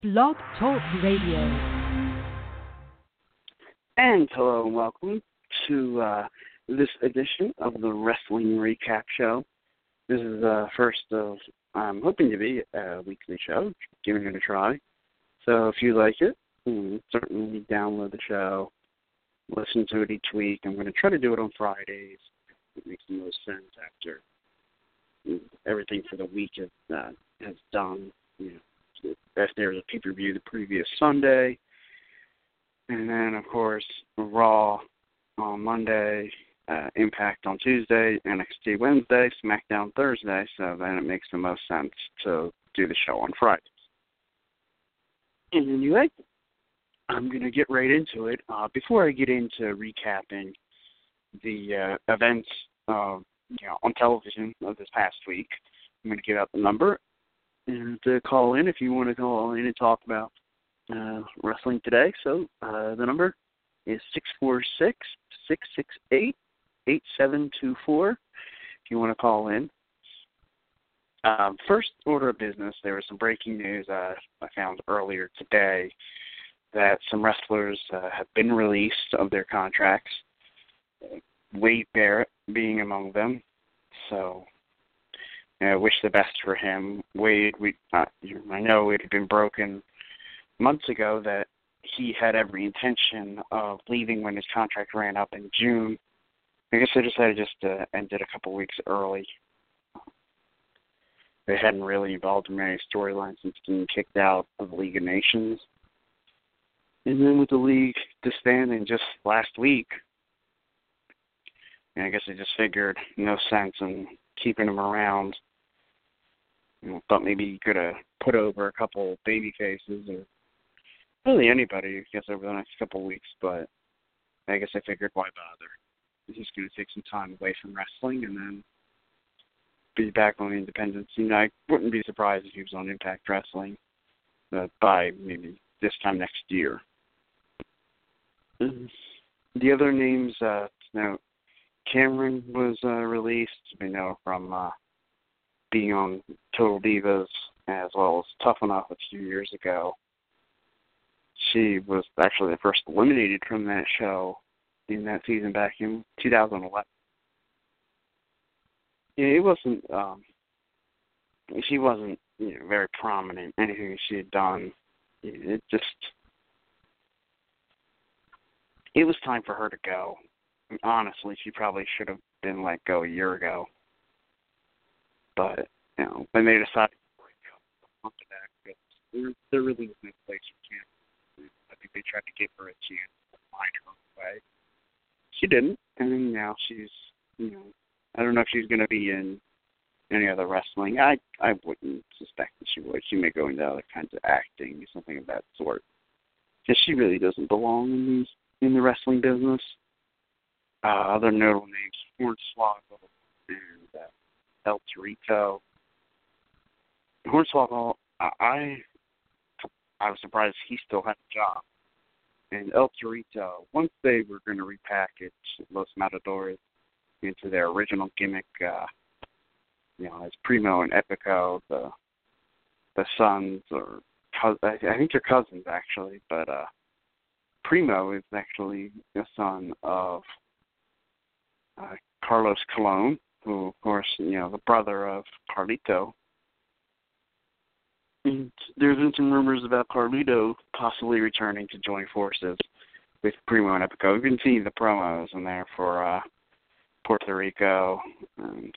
Blog Talk Radio. And hello and welcome to this edition of the Wrestling Recap Show. This is the first of, I'm hoping to be a weekly show, giving it a try. So if you like it, certainly download the show, listen to it each week. I'm going to try to do it on Fridays. It makes the most sense after everything for the week has done. If there's a pay-per-view the previous Sunday, and then, of course, Raw on Monday, Impact on Tuesday, NXT Wednesday, SmackDown Thursday, so then it makes the most sense to do the show on Fridays. And anyway, I'm going to get right into it. Before I get into recapping the events on television of this past week, I'm going to give out the number and call in if you want to call in and talk about wrestling today. So the number is 646-668-8724 if you want to call in. First order of business, there was some breaking news I found earlier today that some wrestlers have been released of their contracts, Wade Barrett being among them. So I wish the best for him. Wade, I know it had been broken months ago that he had every intention of leaving when his contract ran up in June. I guess they decided just to end it a couple weeks early. They hadn't really involved in many storylines since getting kicked out of the League of Nations. And then with the league disbanding just last week, I guess they just figured no sense in keeping him around. Thought maybe he could have put over a couple baby faces or really anybody, I guess, over the next couple of weeks, but I guess I figured why bother. He's going to take some time away from wrestling and then be back on the independent scene. I wouldn't be surprised if he was on Impact Wrestling by maybe this time next year. The other names, Cameron was released, we know, from being on Total Divas as well as Tough Enough a few years ago. She was actually the first eliminated from that show in that season back in 2011. It wasn't, she wasn't very prominent, anything she had done. It was time for her to go. Honestly, she probably should have been let go a year ago. But, when they decided to there really was no place for Cam. I think they tried to give her a chance to find her way. She didn't, and now she's, I don't know if she's going to be in any other wrestling. I wouldn't suspect that she would. She may go into other kinds of acting, something of that sort. Because she really doesn't belong in the wrestling business. Other notable names, Hornswoggle and El Torito. Hornswoggle, I was surprised he still had a job. And El Torito, once they were going to repackage Los Matadores into their original gimmick, as Primo and Epico, the sons, or I think they're cousins actually, but Primo is actually the son of Carlos Colon, who, of course, the brother of Carlito. And there's been some rumors about Carlito possibly returning to join forces with Primo and Epico. You can see the promos in there for Puerto Rico. And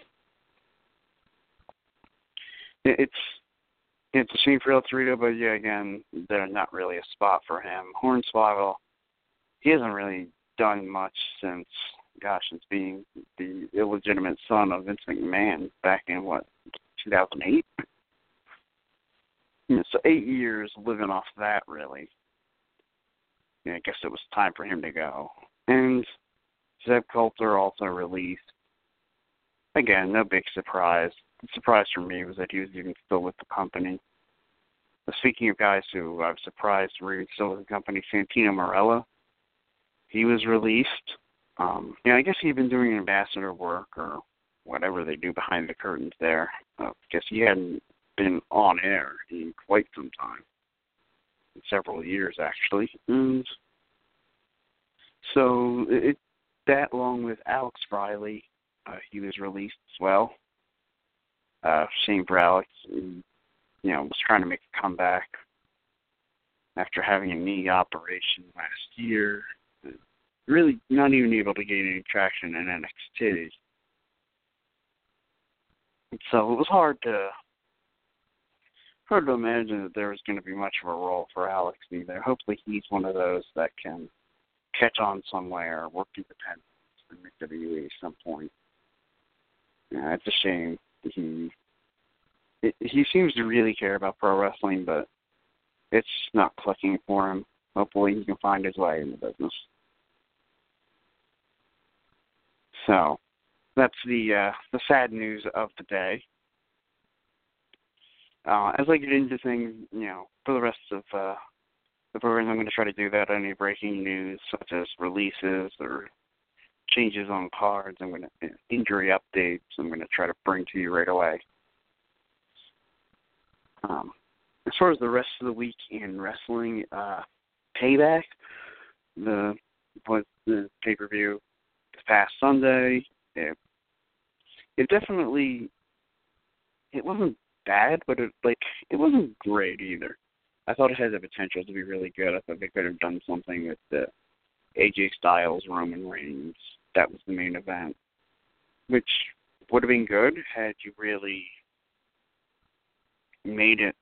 it's a shame for El Torito, but again, they're not really a spot for him. Hornswoggle, he hasn't really done much since being the illegitimate son of Vince McMahon back in, 2008? So 8 years living off that, really. I guess it was time for him to go. And Zeb Coulter also released. Again, no big surprise. The surprise for me was that he was even still with the company. But speaking of guys who I was surprised were even still with the company, Santino Marella, he was released. I guess he'd been doing ambassador work or whatever they do behind the curtains there. I guess he hadn't been on air in quite some time. several years, actually. And so that, along with Alex Riley, he was released as well. Shame for Alex. Was trying to make a comeback after having a knee operation last year. Really not even able to gain any traction in NXT. So it was hard to imagine that there was going to be much of a role for Alex either. Hopefully he's one of those that can catch on somewhere, work independently in WWE at some point. Yeah, it's a shame. He seems to really care about pro wrestling, but it's not clicking for him. Hopefully he can find his way in the business. So that's the sad news of the day. As I get into things, for the rest of the program, I'm going to try to do that. Any breaking news, such as releases or changes on cards, injury updates, I'm going to try to bring to you right away. As far as the rest of the week in wrestling, Payback, the pay-per-view this past Sunday, it definitely, it wasn't bad, but it wasn't great either. I thought it had the potential to be really good. I thought they could have done something with the AJ Styles, Roman Reigns. That was the main event, which would have been good had you really made it.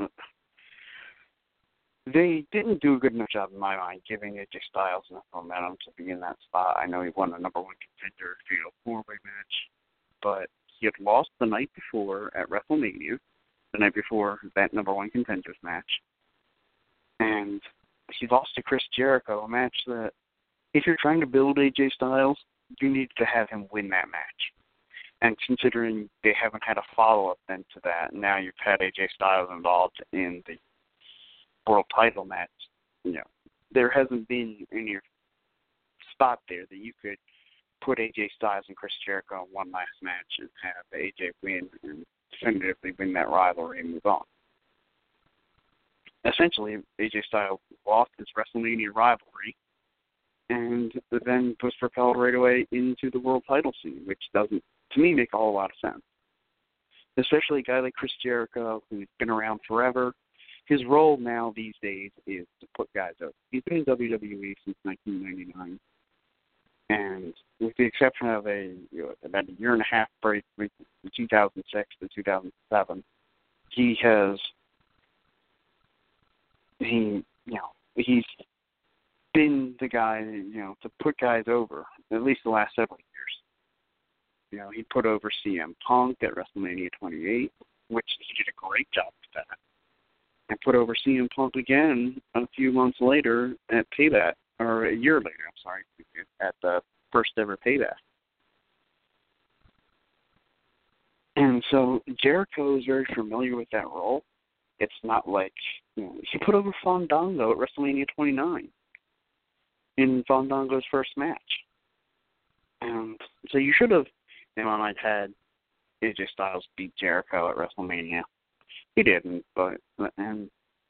They didn't do a good enough job, in my mind, giving AJ Styles enough momentum to be in that spot. I know he won a number one contender fatal four-way match, but he had lost the night before at WrestleMania, the night before that number one contenders match. And he lost to Chris Jericho, a match that, if you're trying to build AJ Styles, you need to have him win that match. And considering they haven't had a follow-up then to that, now you've had AJ Styles involved in the world title match, there hasn't been any spot there that you could put AJ Styles and Chris Jericho in one last match and have AJ win and definitively win that rivalry and move on. Essentially, AJ Styles lost his WrestleMania rivalry and then was propelled right away into the world title scene, which doesn't, to me, make a whole lot of sense. Especially a guy like Chris Jericho, who's been around forever. His role now these days is to put guys over. He's been in WWE since 1999. And with the exception of about a year and a half break from 2006 to 2007, he's been the guy, to put guys over, at least the last several years. He put over CM Punk at WrestleMania 28, which he did a great job with that. And put over CM Punk again a few months later at Payback, or a year later, at the first ever Payback. And so Jericho is very familiar with that role. It's not like, he put over Fandango at WrestleMania 29 in Fandango's first match. And so you should have, in my mind, had AJ Styles beat Jericho at WrestleMania. He didn't, but and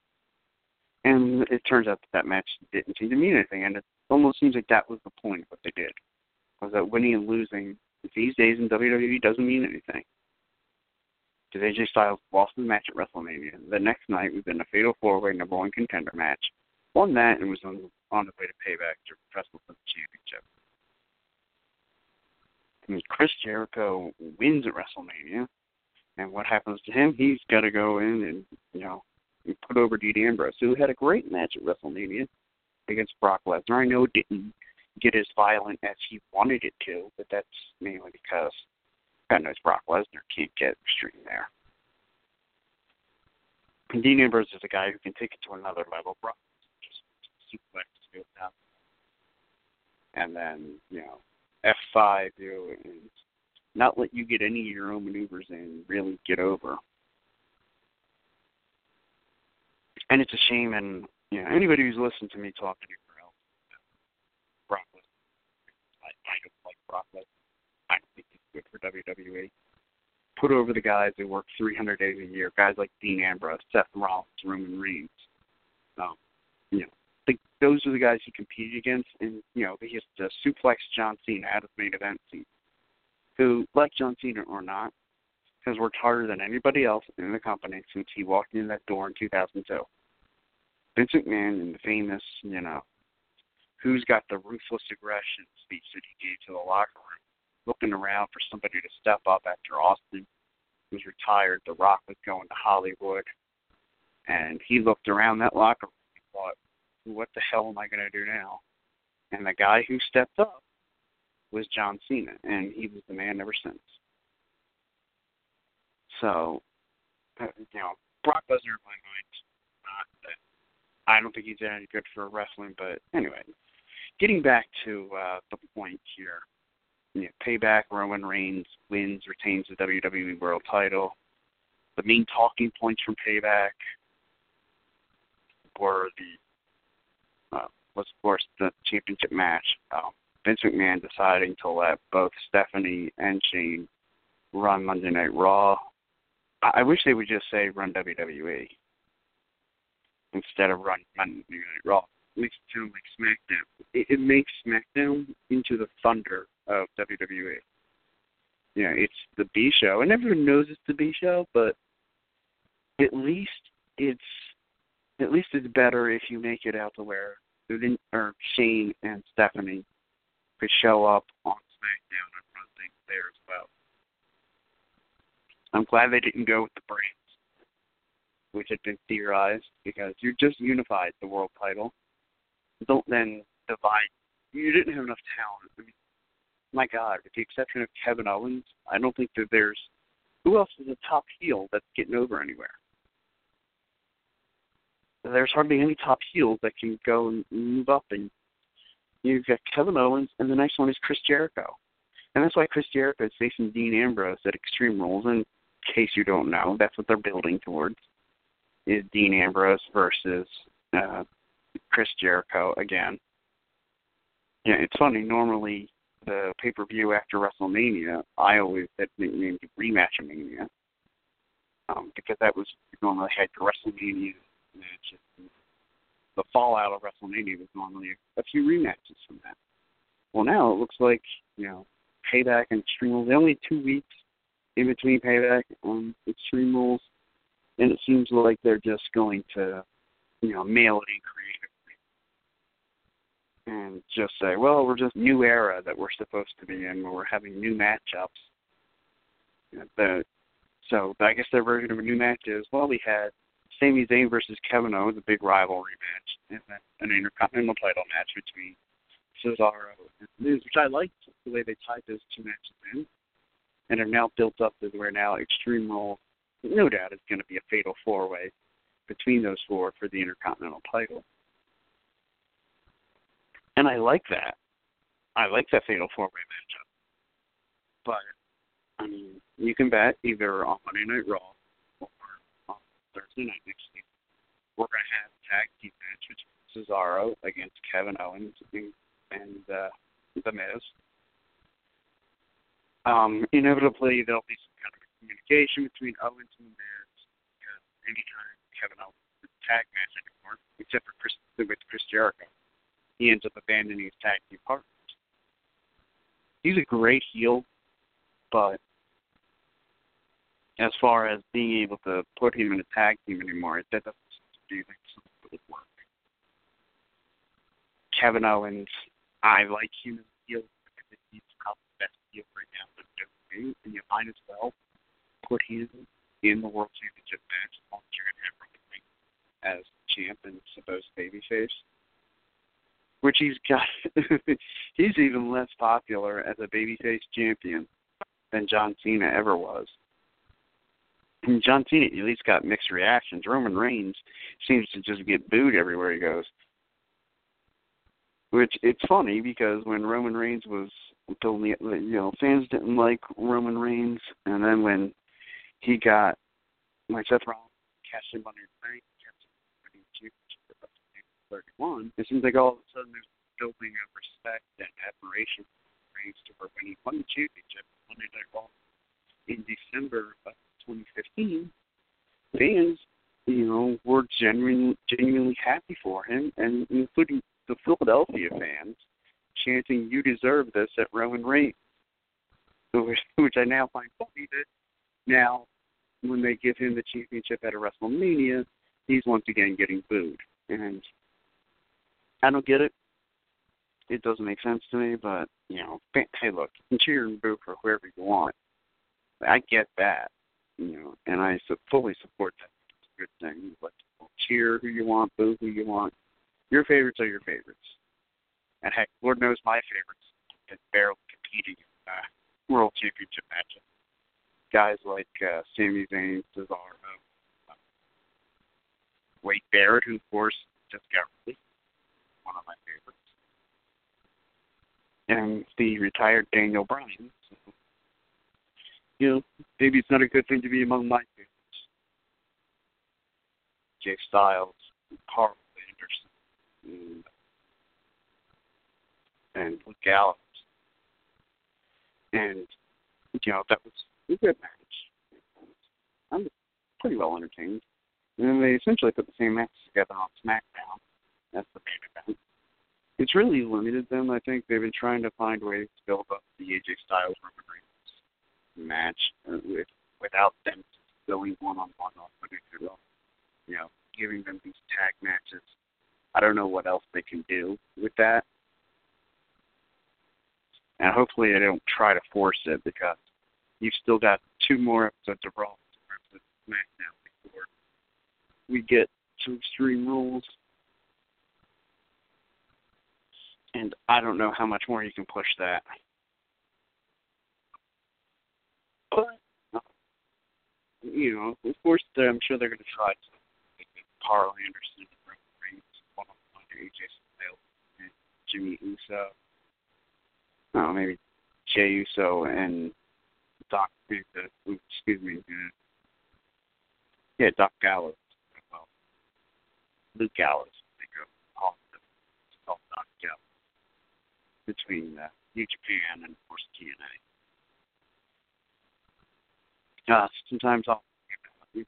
it turns out that match didn't seem to mean anything, and it almost seems like that was the point of what they did, was that winning and losing these days in WWE doesn't mean anything. Because AJ Styles lost the match at WrestleMania. The next night was in a fatal four-way number one contender match, won that, and was on the way to Payback to wrestle for the championship. And Chris Jericho wins at WrestleMania. And what happens to him? He's got to go in and, put over Dean Ambrose, who had a great match at WrestleMania against Brock Lesnar. I know it didn't get as violent as he wanted it to, but that's mainly because God knows Brock Lesnar can't get extreme there. And Dean Ambrose is a guy who can take it to another level. Brock just suplex down. And then, F5 you and not let you get any of your own maneuvers in, really get over. And it's a shame, and anybody who's listened to me talk anywhere else, Brock Lesnar, I don't like Brock Lesnar. I don't think he's good for WWE. Put over the guys who work 300 days a year, guys like Dean Ambrose, Seth Rollins, Roman Reigns. You know, those are the guys he competed against, and he has to suplex John Cena out of the main event scene. Who, like John Cena or not, has worked harder than anybody else in the company since he walked in that door in 2002. Vince McMahon and the famous, who's got the ruthless aggression speech that he gave to the locker room, looking around for somebody to step up after Austin was retired. The Rock was going to Hollywood, and he looked around that locker room and thought, what the hell am I going to do now? And the guy who stepped up was John Cena, and he was the man ever since. So, Brock Lesnar in my mind, not that I don't think he's any good for wrestling, but anyway, getting back to the point here, Payback, Roman Reigns wins, retains the WWE World title. The main talking points from Payback were was of course the championship match. Vince McMahon deciding to let both Stephanie and Shane run Monday Night Raw. I wish they would just say run WWE instead of run Monday Night Raw. It makes it sound like SmackDown. It makes SmackDown into the Thunder of WWE. It's the B show, and everyone knows it's the B show, but at least it's better if you make it out to where Shane and Stephanie could show up on SmackDown and run things there as well. I'm glad they didn't go with the brands, which had been theorized, because you just unified the world title. Don't then divide. You didn't have enough talent. I mean, my God, with the exception of Kevin Owens, I don't think that there's... Who else is a top heel that's getting over anywhere? There's hardly any top heels that can go and move up. And you've got Kevin Owens, and the next one is Chris Jericho. And that's why Chris Jericho is facing Dean Ambrose at Extreme Rules. In case you don't know, that's what they're building towards, is Dean Ambrose versus Chris Jericho again. It's funny. Normally, the pay-per-view after WrestleMania, I always had named it Rematch-a-Mania, because that was normally had your WrestleMania match. The fallout of WrestleMania was normally a few rematches from that. Well, now it looks like, Payback and Extreme Rules, only 2 weeks in between Payback and Extreme Rules, and it seems like they're just going to, mail it in creatively and just say, well, we're just new era that we're supposed to be in, where we're having new matchups. So I guess their version of a new match is, well, we had Sami Zayn versus Kevin Owens, a big rivalry match, and then an Intercontinental title match between Cesaro and Miz, which I liked the way they tied those two matches in, and are now built up to where now Extreme Rules, no doubt, is going to be a fatal four-way between those four for the Intercontinental title. And I like that. I like that fatal four-way matchup. But, you can bet either on Monday Night Raw or on Thursday night next week, we're going to have a tag team match between Cesaro against Kevin Owens and The Miz. Inevitably, there'll be some kind of communication between Owens and The Miz, because anytime Kevin Owens is a tag match anymore, except for with Chris Jericho, he ends up abandoning his tag team partners. He's a great heel, but as far as being able to put him in a tag team anymore, that doesn't seem to be something that would work. Kevin Owens, I like him as a heel because he's probably the best heel right now in WWE, and you might as well put him in the World Championship match as long as you're going to have Roman Reigns as champ and supposed babyface. Which he's got. He's even less popular as a babyface champion than John Cena ever was. And John Cena at least got mixed reactions. Roman Reigns seems to just get booed everywhere he goes. Which, it's funny, because when Roman Reigns was building, fans didn't like Roman Reigns, and then when he got, Seth Rollins cashed in Money in the Bank, it seems like all of a sudden there's building of respect and admiration for Reigns to where when he won the championship Monday Night Raw in December of 2015, fans we're genuinely happy for him, and including the Philadelphia fans chanting, "You deserve this" at Roman Reigns, which I now find funny that now when they give him the championship at a WrestleMania, he's once again getting booed. And I don't get it. It doesn't make sense to me, but, hey, look, you can cheer and boo for whoever you want. I get that, and I fully support that. It's a good thing. But cheer who you want, boo who you want. Your favorites are your favorites. And heck, Lord knows my favorites can barely competing in World Championship matches. Guys like Sami Zayn, Cesaro, Wade Barrett, who, of course, just got released, one of my favorites, and the retired Daniel Bryan. So, maybe it's not a good thing to be among my favorites. Jay Styles, Carl Anderson, and Luke Gallows. And, that was a good match. I'm pretty well entertained. And then they essentially put the same match together on SmackDown. That's the main event. It's really limited them. I think they've been trying to find ways to build up the AJ Styles Roman Reigns match without them going one-on-one on it, giving them these tag matches. I don't know what else they can do with that. And hopefully they don't try to force it, because you've still got 2 more episodes of Raw versus SmackDown before we get to Extreme Rules. And I don't know how much more you can push that. But, of course, I'm sure they're going to try to make Carl Anderson, Roman Reigns, one-on-one, AJ Styles, and Jimmy Uso. No, maybe Jey Uso and Doc Gallows. Well, Luke Gallows. They go off Doc Gallows between New Japan and, of course, TNA. Sometimes I'll think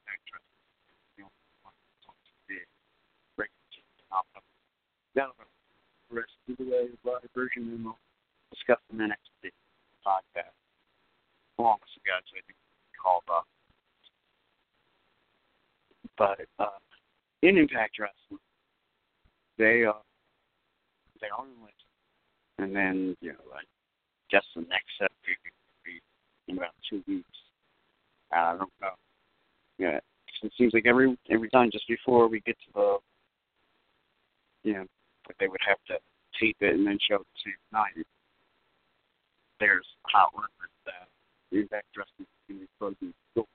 the rest of the way, live version, and we'll discuss the next podcast. Along with some guys I think called up. But in Impact Wrestling, they are enlisted. And then, I guess the next set will be in about 2 weeks. I don't know. Yeah, it seems like every time just before we get to the, but they would have to tape it and then show it the same night. There's hot rumors that the Impact Wrestling is going to be closing doors.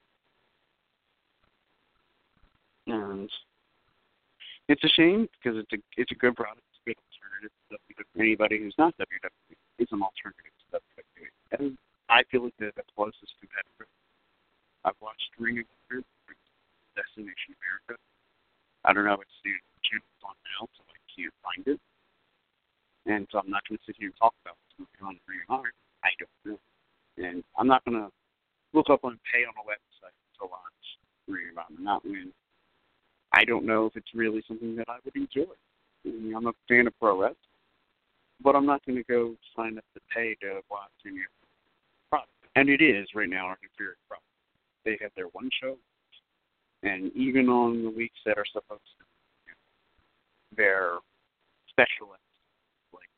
And it's a shame, because it's a good product. It's a good alternative to WWE. Anybody who's not WWE is an alternative to WWE. And I feel like they're the closest competitor. I've watched Ring of Honor, Destination America. I don't know if it's the channel on now, so I can't find it. And so I'm not going to sit here and talk about what's going on in Ring of Honor. I don't know. And I'm not going to look up and pay on a website to watch Ring of Honor, not when I don't know if it's really something that I would enjoy. I'm a fan of pro wrestling, but I'm not going to go sign up to pay to watch any of the product. And it is right now our inferior product. They have their one show, and even on the weeks that are supposed to, their specialists, like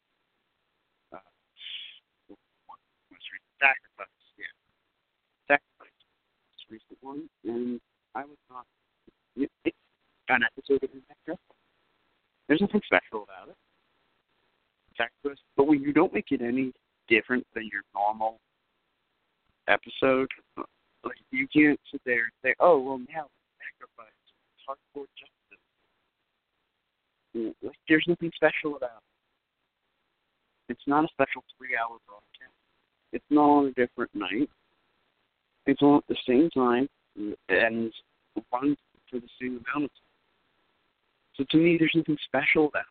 Sacrifice, Sacrifice, this recent one, and I was not. It's an episode of Impact Wrestling. There's nothing special about it. Sacrifice, but when you don't make it any different than your normal episode, like, you can't sit there and say, "Oh, well, now Sacrifice, hardcore justice." Like, there's nothing special about it. It's not a special 3-hour broadcast. It's not on a different night. It's on at the same time and runs for the same amount of time. So to me, there's nothing special about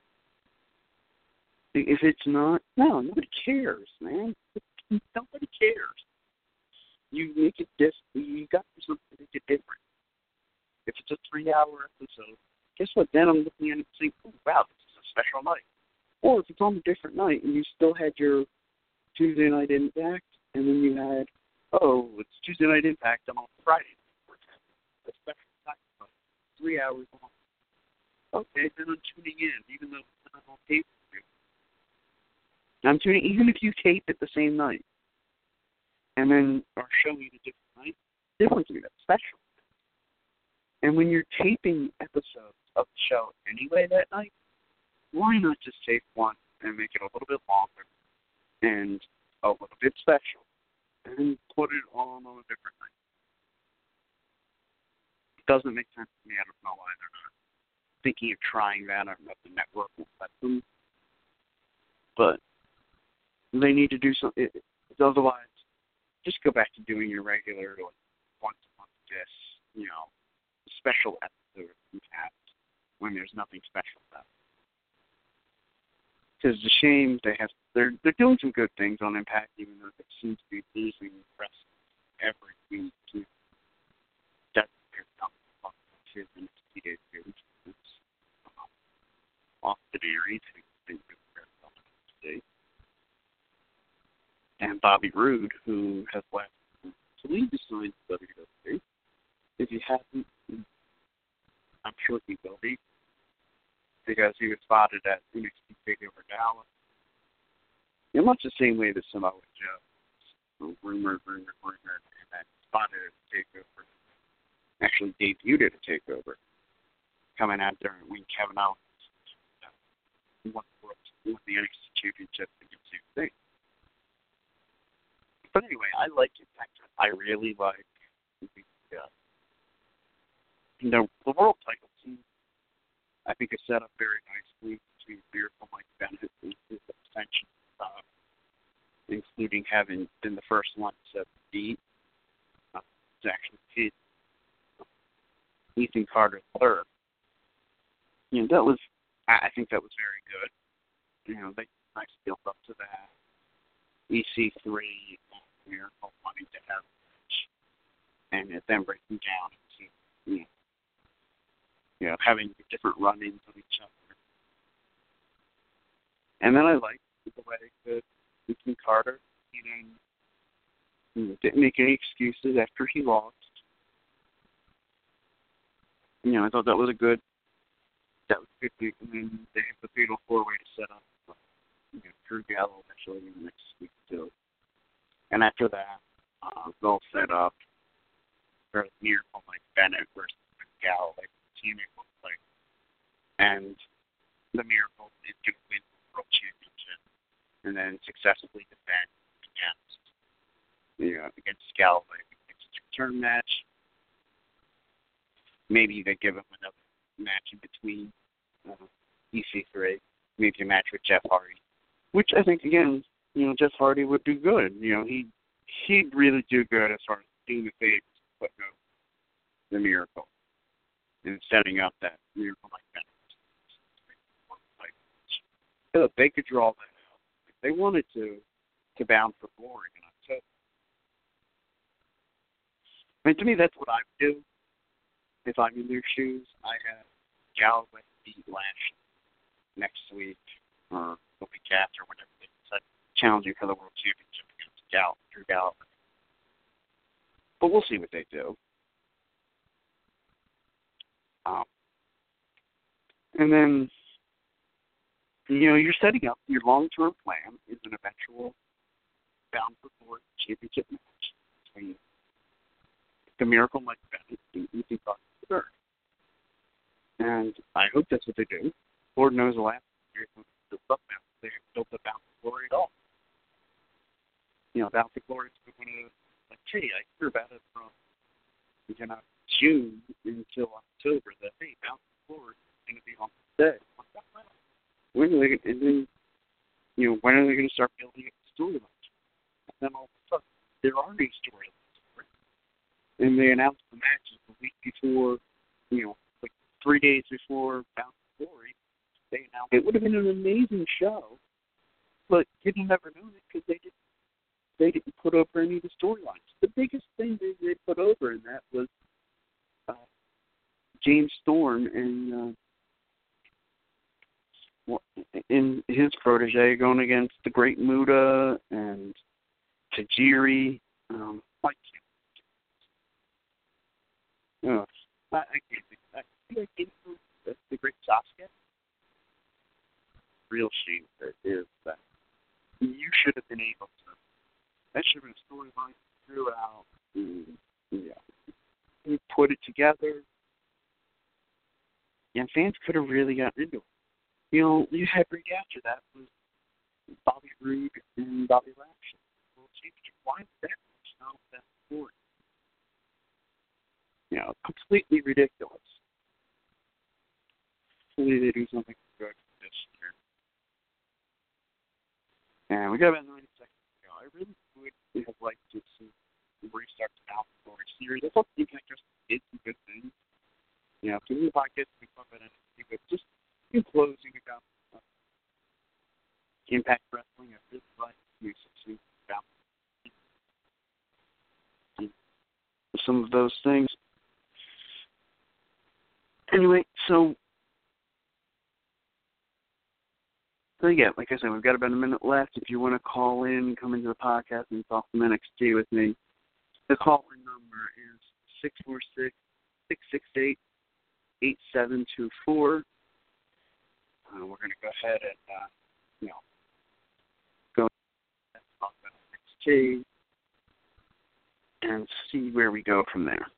it. If it's not, no, nobody cares, man. Nobody cares. You make it you got to do something to make it different. If it's a 3-hour episode, guess what? Then I'm looking at it and saying, oh, wow, this is a special night. Or if it's on a different night and you still had your Tuesday Night Impact, and then you had, oh, it's Tuesday Night Impact on Friday. A special night, 3 hours long. Okay, then I'm tuning in, even though it's not on tape. I'm tuning, even if you tape it the same night, and then are showing a different night, different to me, that's special. And when you're taping episodes of the show anyway that night, why not just tape one and make it a little bit longer and a little bit special and put it on a different night? It doesn't make sense to me. I don't know why they're not thinking of trying that. I don't know if the network will let them. But they need to do something. Otherwise, just go back to doing your regular, like, once a month disc, special episode you have when there's nothing special about it. Because it's a shame they're doing some good things on Impact, even though they seem to be losing press every week. That's their company, and it's off the dairy and Bobby Roode, who has left to leave the sign to WWE. If you haven't, I'm sure he will be, because he was spotted at NXT TakeOver Dallas. In much the same way that Samoa Joe, rumored, and then spotted at a TakeOver, actually debuted at a TakeOver, coming out there when Kevin Owens won the NXT Championship against the thing. But anyway, I like it. I really like the world title team. I think it's set up very nicely between Miracle, Mike Bennett, and his ascension, including having been the first one to beat actually hit Ethan Carter III. That was, I think that was very good. They nice built up to that. EC3, Miracle wanting to have a match, and then breaking down into, having different run-ins of each other. And then I liked the way that Ethan Carter, didn't make any excuses after he lost. I thought that was a good thing. And then they have the fatal four-way to set up Drew Gallo actually in the next week too. And after that, they'll set up for Miracle Mike Bennett versus Gallo, like TNA looks like. And the Miracle is going to win the World Championship and then successfully defend against Galloway. It's a return match. Maybe they give him another match in between EC3, maybe a match with Jeff Hardy, which I think, again, Jeff Hardy would do good. He'd really do good as far as doing the favors, putting over the Miracle and setting up that Miracle like that. So they could draw that out if they wanted to Bound for Glory in October. I mean, to me, that's what I would do if I'm in their shoes. I have Galloway beat Lashley next week or the week after, whenever they decide challenging for the World Championship against Drew Galloway. But we'll see what they do. And then, you're setting up your long-term plan is an eventual Bound for Glory championship match between the Miracle Mike Bennett and Ethan Carter III. And I hope that's what they do. Lord knows the last year they haven't built up Bound for Glory at all. Bound for Glory is going to, hey, I hear about it from June until October that, hey, Bound for Glory is going to be on the day. When are they, and then, when are they going to start building up the storylines? And then all of a sudden, there are these storylines. And they announced the matches the week before, 3 days before Bound for Glory. They announced it would have been an amazing show, but you'd never known it because they didn't put over any of the storylines. The biggest thing they put over in that was James Storm in his protege going against the Great Muta and Tajiri. Like, I can't think of that. I feel like the Great Sasuke. Real shame that is that you should have been able to. That should have been a storyline throughout. You put it together, and fans could have really gotten into it. You had right after that was Bobby Roode and Bobby Lashley. Well, why is that not that story? Completely ridiculous. Hopefully they do something good this year. And we got about 90 seconds to go. I really would have liked to see the restart the Alpha series. I thought the Impact did some good things. To me, the podcast we talk about NXT, but just in closing about Impact Wrestling, I really like to see about some of those things. Anyway, so yeah, like I said, we've got about a minute left. If you want to call in, come into the podcast and talk some NXT with me, the call-in number is 646-668-8724. We're going to go ahead and, go and talk about NXT and see where we go from there.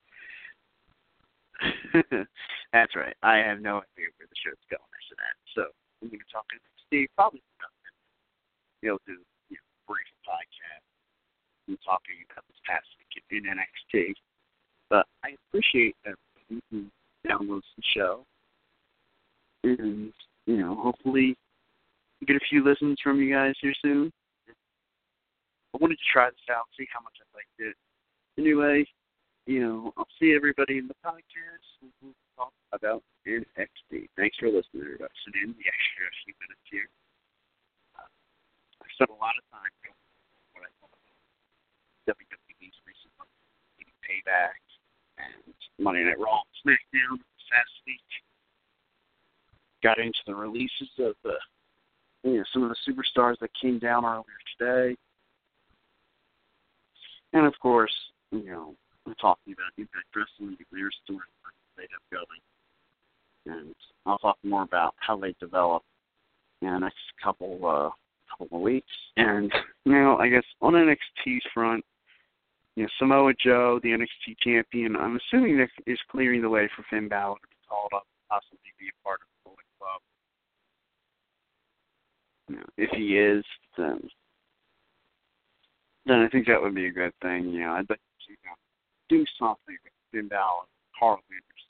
That's right. I have no idea where the show's going after that. So I'm going to talk NXT, probably about do brief podcast and talking about this past week in NXT. But I appreciate everybody who downloads the show. And, hopefully get a few listens from you guys here soon. I wanted to try this out, see how much I liked it. Anyway, I'll see everybody in the podcast. We'll talk about NXT. Thanks for listening, everybody. Sitting in the extra few minutes here. I spent a lot of time doing what I thought about WWE's recent Payback and Monday Night Raw, SmackDown this past week. Got into the releases of some of the superstars that came down earlier today. And of course, we're talking about Impact Wrestling, their story they have going. And I'll talk more about how they develop in the next couple of weeks. And I guess on NXT's front, Samoa Joe, the NXT champion, I'm assuming that is clearing the way for Finn Balor to be called up, possibly be a part of the Bullet Club. If he is, then I think that would be a good thing. I'd like to do something with Finn Balor, Carl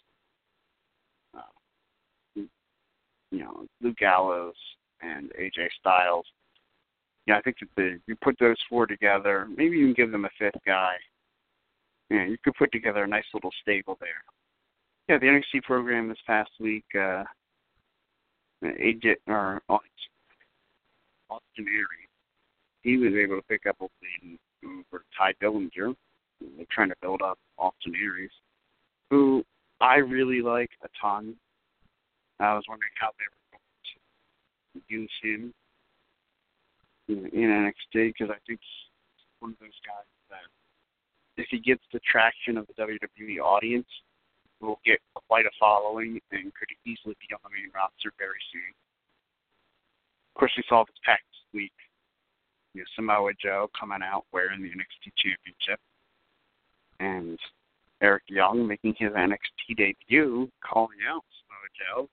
Anderson, Luke Gallows, and AJ Styles. I think that you put those four together, maybe you can give them a fifth guy. You could put together a nice little stable there. The NXT program this past week, Austin Aries, he was able to pick up a win over Ty Dillinger. They're trying to build up Austin Aries, who I really like a ton. I was wondering how they were going to use him in NXT, because I think he's one of those guys that if he gets the traction of the WWE audience, will get quite a following and could easily be on the main roster very soon. Of course, we saw this past week, Samoa Joe coming out wearing the NXT Championship, and Eric Young making his NXT debut, calling out Samoa Joe.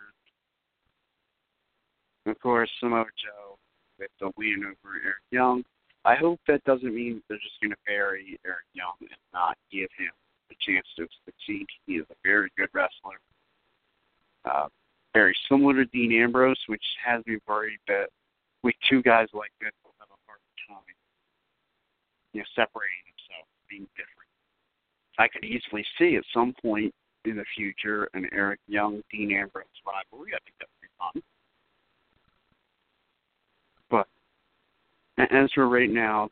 And of course, Samoa Joe with the win over Eric Young. I hope that doesn't mean they're just going to bury Eric Young and not give him a chance to succeed. He is a very good wrestler. Very similar to Dean Ambrose, which has me worried that with two guys like this, will have a hard time, separating themselves, being different. I could easily see at some point in the future an Eric Young, Dean Ambrose rivalry. I think that would be fun. But as for right now,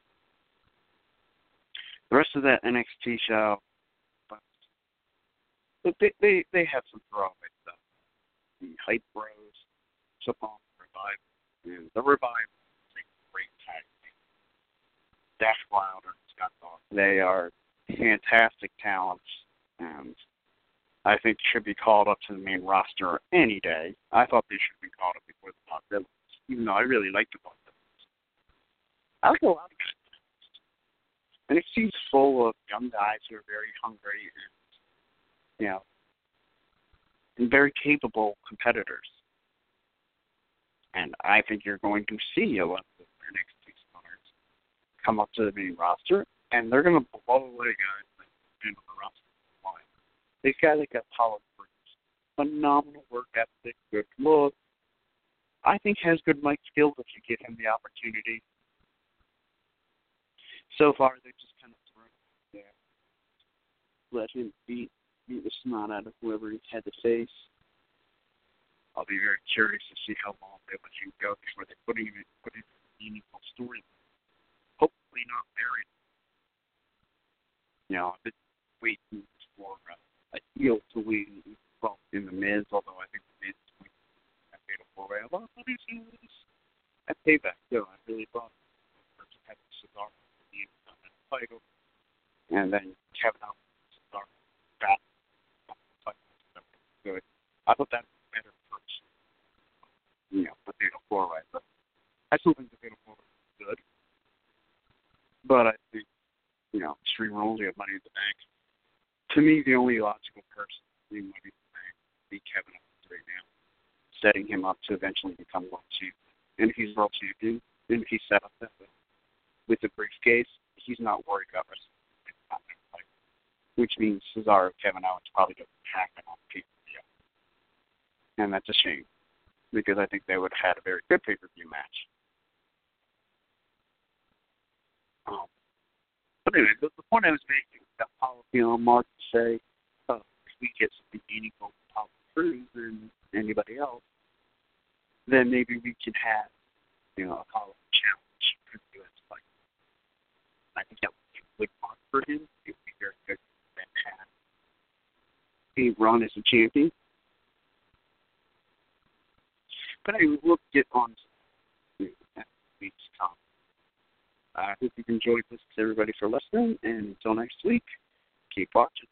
the rest of that NXT show, But they have some throwaway stuff. The Hype Bros, Football Revival, and the Revival is a great tag team. Dash Wilder and Scott Dawson. They are fantastic talents, and I think should be called up to the main roster any day. I thought they should be called up before the Buck Villains, even though I really like the Buck Villains. I like a lot of guys. And it seems full of young guys who are very hungry and, and very capable competitors. And I think you're going to see a lot of their next two stars come up to the main roster, and they're going to blow away guys that have been on the roster for a while. These guys like Apollo Crews, phenomenal work ethic, good look. I think has good mic skills if you give him the opportunity. So far, they've just kind of thrown it there. Let him beat the snot out of whoever he's had to face. I'll be very curious to see how long they let him go before they put him in a meaningful story. Hopefully not buried. I've been waiting for a heel to win in the Miz, although I think the Miz is going to be a four-way. A lot of these things at Payback, too. I really thought first had the Cesaro for the Intercontinental title, and then Kevin Owens and Cesaro back on the title. That was good. I thought that was better first, the Fatal 4-way, but I still think the Fatal 4-way was good. But I think, Extreme Rules, you have Money in the Bank. To me, the only logical person in Money in the Bank would be Kevin Owens right now, setting him up to eventually become world champion. And if he's world champion, and if he's set up that way with the briefcase, he's not worried about wrestling, which means Cesaro, Kevin Owens probably doesn't happen on pay-per-view. And that's a shame, because I think they would have had a very good pay-per-view match. But anyway, the point I was making about Apollo, Mark to say, if we get something meaningful from Apollo Crews than anybody else, then maybe we can have, Apollo challenge for the U.S. fight. I think that would be a good mark for him. It would be very good for him to have a run as a champion. But anyway, we'll get on to next week's topic. I hope you've enjoyed this, everybody, for listening, and until next week, keep watching.